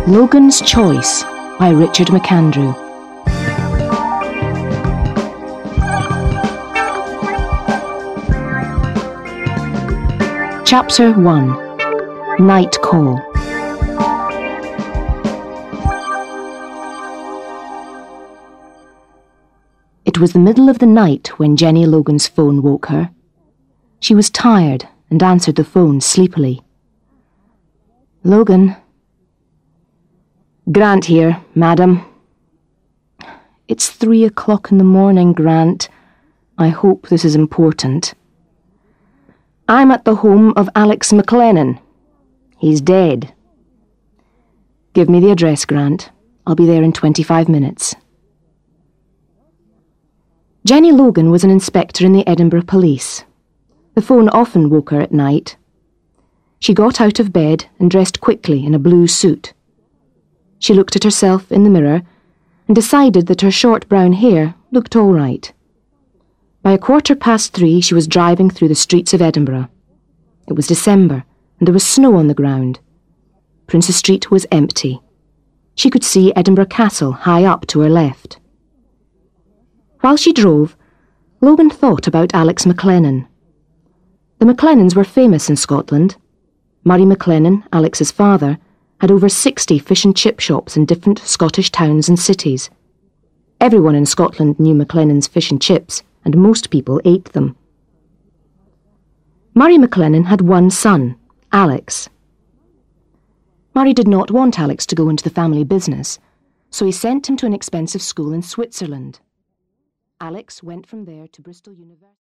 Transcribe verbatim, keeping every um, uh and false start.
Logan's Choice by Richard McAndrew. Chapter one. Night Call. It was the middle of the night when Jenny Logan's phone woke her. She was tired and answered the phone sleepily. Logan. Grant here, madam. It's three o'clock in the morning, Grant. I hope this is important. I'm at the home of Alex McLennan. He's dead. Give me the address, Grant. I'll be there in twenty-five minutes. Jenny Logan was an inspector in the Edinburgh Police. The phone often woke her at night. She got out of bed and dressed quickly in a blue suit. She looked at herself in the mirror and decided that her short brown hair looked all right. By a quarter past three, she was driving through the streets of Edinburgh. It was December, and there was snow on the ground. Princes Street was empty. She could see Edinburgh Castle high up to her left. While she drove, Logan thought about Alex McLennan. The McLennans were famous in Scotland. Murray McLennan, Alex's father, had over sixty fish and chip shops in different Scottish towns and cities. Everyone in Scotland knew McLennan's fish and chips, and most people ate them. Murray McLennan had one son, Alex. Murray did not want Alex to go into the family business, so he sent him to an expensive school in Switzerland. Alex went from there to Bristol University.